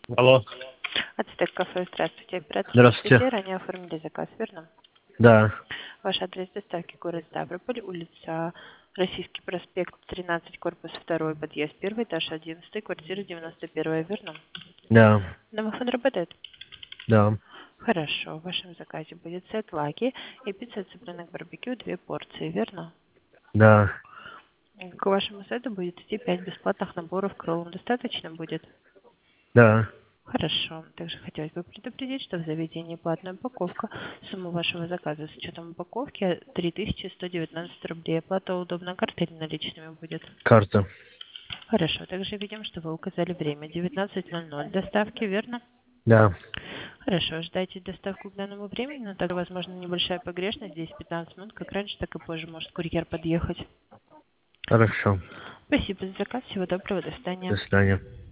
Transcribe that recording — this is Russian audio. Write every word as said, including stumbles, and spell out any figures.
Алло. Ацтек кафе, здравствуйте. Оператор Здравствуйте. связи, ранее оформили заказ, верно? Да. Ваш адрес доставки город Ставрополь, улица Российский проспект, тринадцать, корпус два, подъезд один, этаж одиннадцать, квартира девяносто один, верно? Да. Домофон работает? Да. Хорошо. В вашем заказе будет сет лаки и пицца цыпленок барбекю, две порции, верно? Да. К вашему сету будет идти пять бесплатных наборов к роллам. Достаточно будет? Да. Хорошо. Также хотелось бы предупредить, что в заведении платная упаковка. Сумма вашего заказа с учетом упаковки три тысячи сто девятнадцать рублей. Оплата удобно картой или наличными будет? Карта. Хорошо. Также видим, что вы указали время девятнадцать ноль ноль доставки, верно? Да. Хорошо. Ждайте доставку к данному времени, но также возможно небольшая погрешность, десять-пятнадцать минут, как раньше, так и позже может курьер подъехать. Хорошо. Спасибо за заказ. Всего доброго. До До свидания. свидания.